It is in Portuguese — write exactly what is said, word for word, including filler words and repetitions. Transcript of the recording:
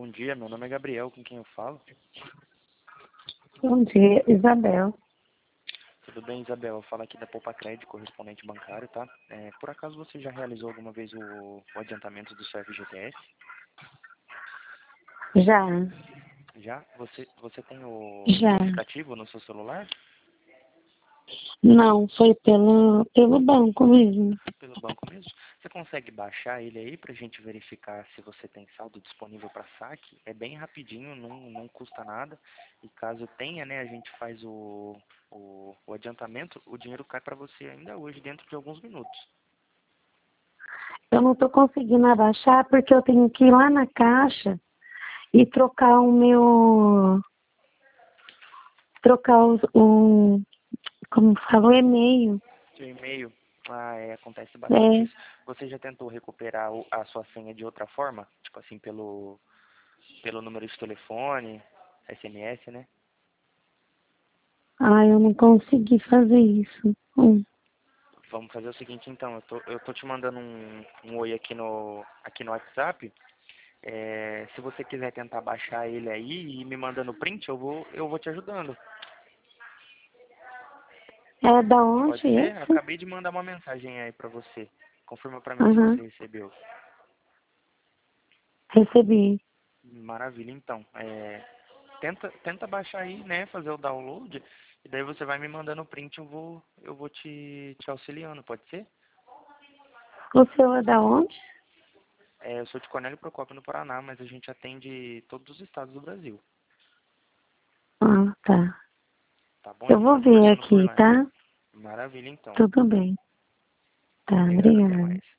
Bom dia, meu nome é Gabriel, com quem eu falo? Bom dia, Isabel. Tudo bem, Isabel? Eu falo aqui da Poupa Crédito, correspondente bancário, tá? É, por acaso você já realizou alguma vez o, o adiantamento do seu F G T S? Já, Já? Você, você tem o, o já. aplicativo no seu celular? Não, foi pelo, pelo banco mesmo. Pelo banco mesmo? Você consegue baixar ele aí pra gente verificar se você tem saldo disponível para saque? É bem rapidinho, não, não custa nada. E caso tenha, né, a gente faz o, o, o adiantamento, o dinheiro cai para você ainda hoje, dentro de alguns minutos. Eu não estou conseguindo abaixar porque eu tenho que ir lá na caixa e trocar o meu... Trocar os, o... Como falou, e-mail. Seu e-mail, ah, é, acontece bastante É. isso. Você já tentou recuperar o- a sua senha de outra forma? Tipo assim, pelo, pelo número de telefone, S M S, né? Ah, eu não consegui fazer isso. Hum. Vamos fazer o seguinte então, eu tô, eu tô te mandando um, um oi aqui no, aqui no WhatsApp. É, se você quiser tentar baixar ele aí e me mandando print, eu vou, eu vou te ajudando. É da Pode onde ser? esse? Acabei de mandar uma mensagem aí pra você. Confirma pra mim se Aham, você recebeu. recebi. Maravilha, então. É, tenta, tenta baixar aí, né? Fazer o download. E daí você vai me mandando o print, eu vou, eu vou te, te auxiliando, pode ser? O seu é da onde? É, eu sou de Cornélio Procópio, no Paraná, mas a gente atende todos os estados do Brasil. Ah, tá. Tá bom? A Eu gente vou vai ver conversando por aqui, lá. tá? Maravilha, então. Tudo bem. Tá, Obrigado, até obrigada. mais.